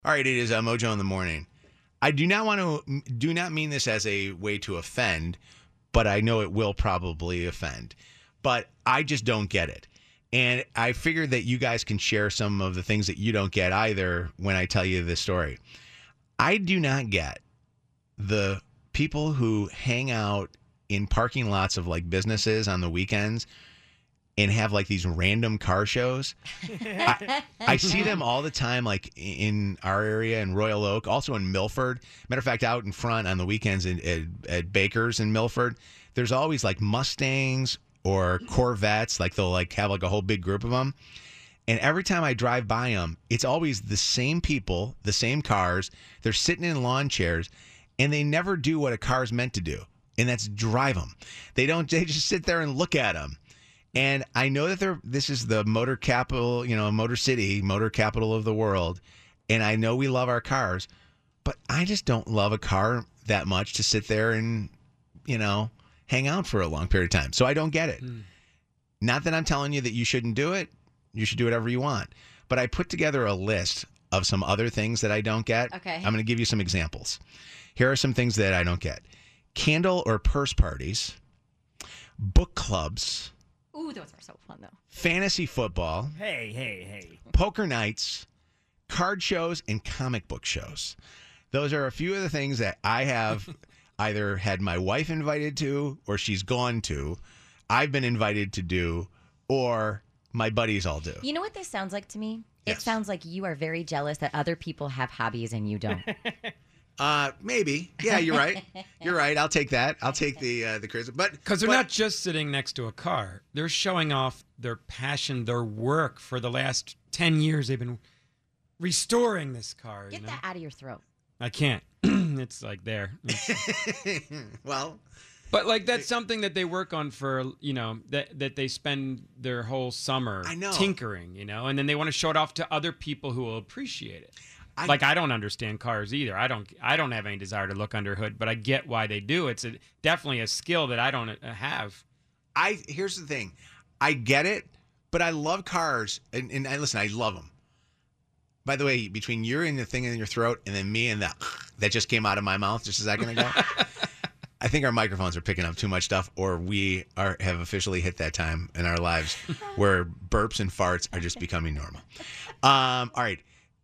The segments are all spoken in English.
All right, it is Mojo in the morning. I do not mean this as a way to offend, but I know it will probably offend. But I just don't get it. And I figured that you guys can share some of the things that you don't get either when I tell you this story. I do not get the people who hang out in parking lots of like businesses on the weekends and have like these random car shows. I see them all the time, like in our area in Royal Oak, also in Milford. Matter of fact, out in front on the weekends at Baker's in Milford, there's always like Mustangs or Corvettes. Like they'll like have like a whole big group of them. And every time I drive by them, it's always the same people, the same cars. They're sitting in lawn chairs, and they never do what a car's meant to do, and that's drive them. They just sit there and look at them. And I know that this is the motor capital, Motor City, motor capital of the world. And I know we love our cars, but I just don't love a car that much to sit there and, hang out for a long period of time. So I don't get it. Not that I'm telling you that you shouldn't do it. You should do whatever you want. But I put together a list of some other things that I don't get. Okay. I'm going to give you some examples. Here are some things that I don't get. Candle or purse parties, book clubs. Ooh, those are so fun, though. Fantasy football. Hey. Poker nights, card shows, and comic book shows. Those are a few of the things that I have either had my wife invited to or she's gone to. I've been invited to do, or my buddies all do. You know what this sounds like to me? Yes. It sounds like you are very jealous that other people have hobbies and you don't. Maybe. Yeah, you're right. You're right. I'll take that. I'll take the criticism. Because they're not just sitting next to a car. They're showing off their passion, their work. For the last 10 years, they've been restoring this car. Get that out of your throat. I can't. It's like there. Well. But like that's something that they work on for, that they spend their whole summer tinkering, and then they want to show it off to other people who will appreciate it. I don't understand cars either. I don't have any desire to look under hood, but I get why they do. It's definitely a skill that I don't have. Here's the thing. I get it, but I love cars, and listen, I love them. By the way, between you and the thing in your throat and then me and that just came out of my mouth just a second ago, I think our microphones are picking up too much stuff, or we have officially hit that time in our lives where burps and farts are just becoming normal. All right.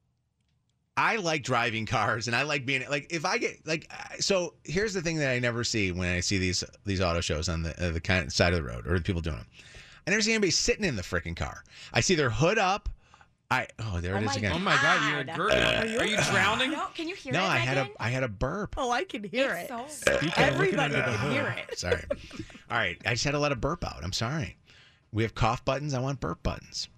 I like driving cars, and I like being like if I get like. So here's the thing that I never see when I see these auto shows on the kind of side of the road or the people doing them. I never see anybody sitting in the freaking car. I see their hood up. There it is again. Oh my God, you're a girl. Are you drowning? No, can you hear No, it? I had a burp. Oh, I can hear it. Everybody can hear it. Sorry. All right, I just had to let a burp out. I'm sorry. We have cough buttons. I want burp buttons.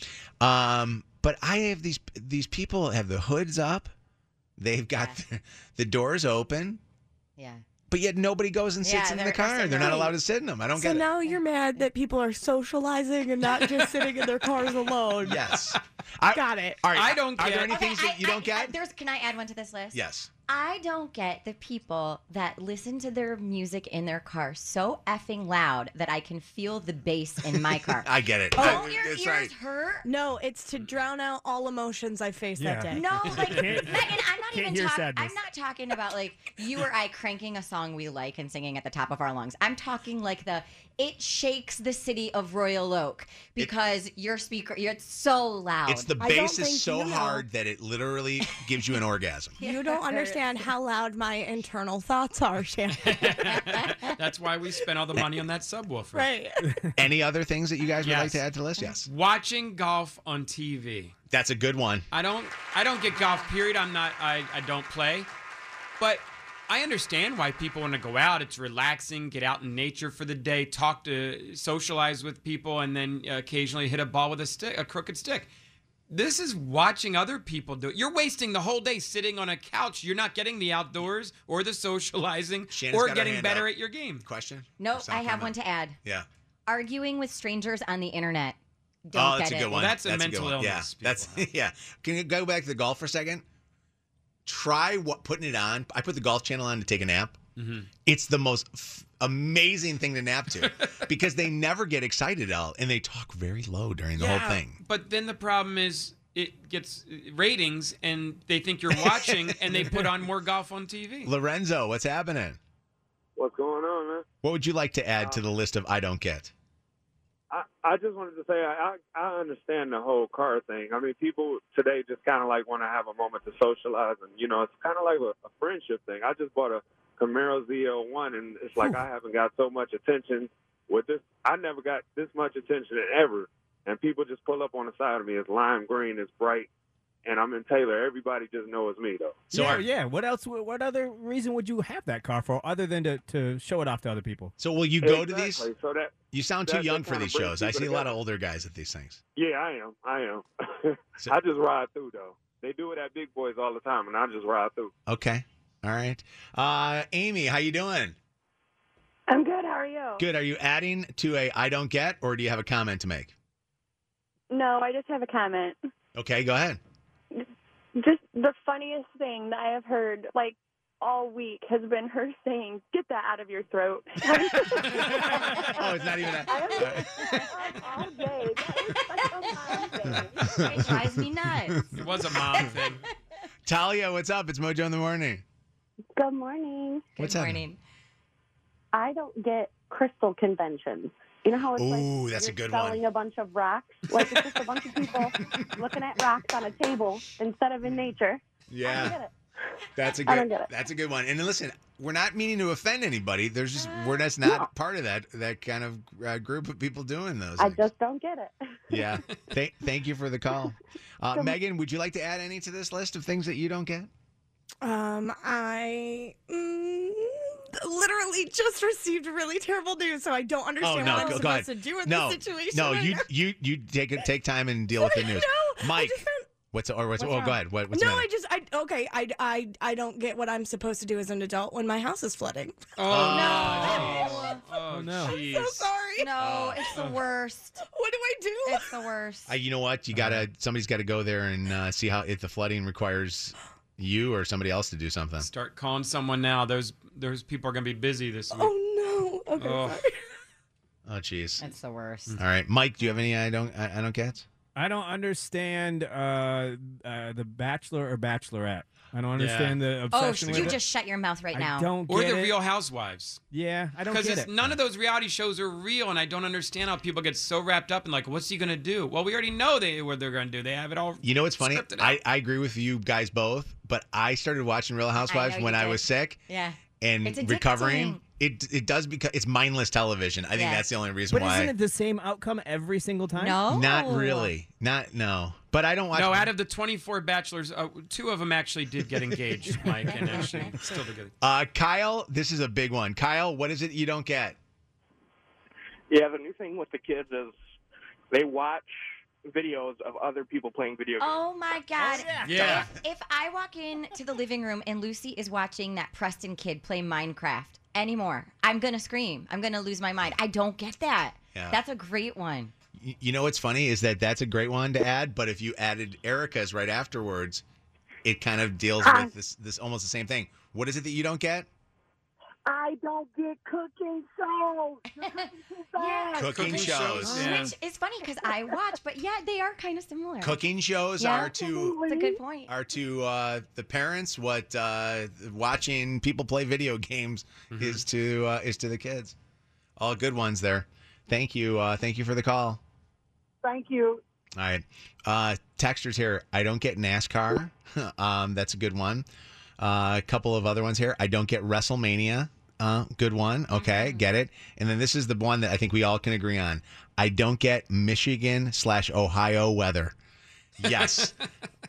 But I have these people have the hoods up. They've got the doors open. Yeah. But yet nobody goes and sits in the car. They're not allowed to sit in them. I don't get it. So now you're mad that people are socializing and not just sitting in their cars alone. Yes. Got it. All right. I don't get. Are there any things that you don't get? Can I add one to this list? Yes. I don't get the people that listen to their music in their car so effing loud that I can feel the bass in my car. I get it. Don't your That's ears right. hurt? No, it's to drown out all emotions I faced that day. No, like Megan, I'm sadness. I'm not talking about like you or I cranking a song we like and singing at the top of our lungs. I'm talking like it shakes the city of Royal Oak because your speaker, it's so loud. It's the bass is so hard that it literally gives you an orgasm. You don't understand how loud my internal thoughts are, Shannon. That's why we spent all the money on that subwoofer. Right. Any other things that you guys would like to add to the list? Yes. Watching golf on TV. That's a good one. I don't get golf, period. I don't play. But I understand why people want to go out. It's relaxing, get out in nature for the day, socialize with people, and then occasionally hit a ball with a crooked stick. This is watching other people do it. You're wasting the whole day sitting on a couch. You're not getting the outdoors or the socializing or getting better at your game. Question? No, I have one to add. Yeah. Arguing with strangers on the internet. Don't that's get a good it. one. Well, that's a good mental one. illness. Yeah, yeah. Can you go back to the golf for a second? Try putting it on. I put the golf channel on to take a nap. Mm-hmm. It's the most amazing thing to nap to because they never get excited at all, and they talk very low during the whole thing. But then the problem is it gets ratings, and they think you're watching, and they put on more golf on TV. Lorenzo, what's happening? What's going on, man? What would you like to add to the list of I don't get? I just wanted to say I understand the whole car thing. I mean, people today just kind of like want to have a moment to socialize, and it's kind of like a friendship thing. I just bought a Camaro ZL1, and it's like I haven't got so much attention with this. I never got this much attention ever, and people just pull up on the side of me. It's lime green, it's bright, and I'm in Taylor. Everybody just knows me though. So yeah. What else? What other reason would you have that car for, other than to show it off to other people? So will you go to these? So that You sound too that young for kinda these brings shows. I people see a lot of together. older guys at these things. Yeah, I am. So- I just ride through though. They do it at Big Boys all the time, and I just ride through. Okay. All right. Amy, how you doing? I'm good. How are you? Good. Are you adding to a I don't get, or do you have a comment to make? No, I just have a comment. Okay, go ahead. Just the funniest thing that I have heard, like, all week has been her saying, "Get that out of your throat." Oh, it's not even that. all day. That is such a mom thing. It drives me nuts. It was a mom thing. Talia, what's up? It's Mojo in the morning. Good morning. What's Good happening? morning. I don't get crystal conventions. You know how it's Ooh, like that's a you're good selling one. a bunch of rocks? Like it's just a bunch of people looking at rocks on a table instead of in nature. I don't Yeah, get it. that's a I don't good. get it. That's a good one. And then listen, we're not meaning to offend anybody. There's just we're just not part of that kind of group of people doing those. I things. just don't get it. Yeah. Thank you for the call, Megan. Would you like to add any to this list of things that you don't get? I literally just received really terrible news, so I don't understand no, what I'm go supposed ahead. to do in No, this situation. no, right you now. you take time and deal with the news. No, I Mike, just found- what's wrong? go ahead. What's the no, matter? I don't get what I'm supposed to do as an adult when my house is flooding. Oh, No. Oh, no. jeez. So sorry. No, it's the worst. What do I do? It's the worst. You know what? Somebody's got to go there and see how if the flooding requires you or somebody else to do something. Start calling someone now. Those people are going to be busy this week. Oh no. Okay. Oh. Sorry. Oh, jeez. It's the worst. All right, Mike. Do you have any? I don't get. I don't understand the Bachelor or Bachelorette. I don't understand the Oh, obsession you with just shut your mouth right now. I don't Or get the it. Real Housewives. Yeah, I don't Because get it. none of those reality shows are real, and I don't understand how people get so wrapped up in like, what's he going to do? Well, we already know what they're going to do. They have it all. You know what's funny? scripted out. I agree with you guys both, but I started watching Real Housewives know when you I did. was sick Yeah. and It's addicting. recovering. It does because it's mindless television. I think Yeah. that's the only reason But why. isn't it the same outcome every single time? No. Not really. No. But I don't watch. No, out of the 24 bachelors, 2 of them actually did get engaged, Mike, and actually still together. Kyle, this is a big one. Kyle, what is it you don't get? Yeah, the new thing with the kids is they watch videos of other people playing video games. Oh my God. Yeah. If I walk into the living room and Lucy is watching that Preston kid play Minecraft anymore, I'm going to scream. I'm going to lose my mind. I don't get that. Yeah. That's a great one. You know what's funny is that's a great one to add, but if you added Erica's right afterwards, it kind of deals with this almost the same thing. What is it that you don't get? I don't get cooking shows. Yeah. Cooking shows. Yeah. Which is funny because I watch, but yeah, they are kind of similar. Cooking shows Yeah. are to That's a good point. the parents what watching people play video games is to the kids. All good ones there. Thank you for the call. Thank you. All right. Texters here. I don't get NASCAR. That's a good one. A couple of other ones here. I don't get WrestleMania. Good one. Okay, get it. And then this is the one that I think we all can agree on. I don't get Michigan/Ohio weather. Yes.